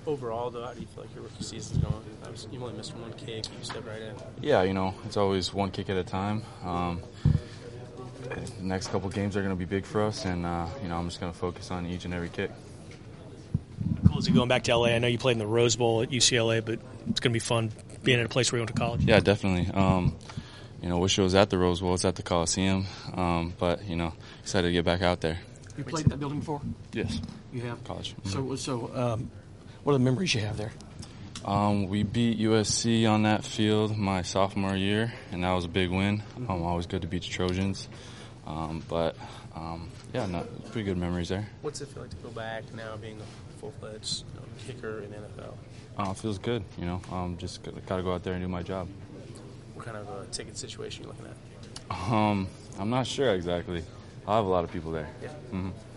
Overall, though, how do you feel like your rookie season's going? You only missed one kick. You stepped right in. Yeah, it's always one kick at a time. The next couple games are going to be big for us, and, I'm just going to focus on each and every kick. Cool is it going back to L.A.? I know you played in the Rose Bowl at UCLA, but it's going to be fun being in a place where you went to college. Yeah, definitely. Wish it was at the Rose Bowl. It's at the Coliseum, but, excited to get back out there. You played in that building before? Yes. You have? College. Mm-hmm. So, what are the memories you have there? We beat USC on that field my sophomore year, and that was a big win. Always good to beat the Trojans. Pretty good memories there. What's it feel like to go back now being a full-fledged kicker in the NFL? It feels good, just got to go out there and do my job. What kind of a ticket situation are you looking at? I'm not sure exactly. I'll have a lot of people there. Yeah. Mm-hmm.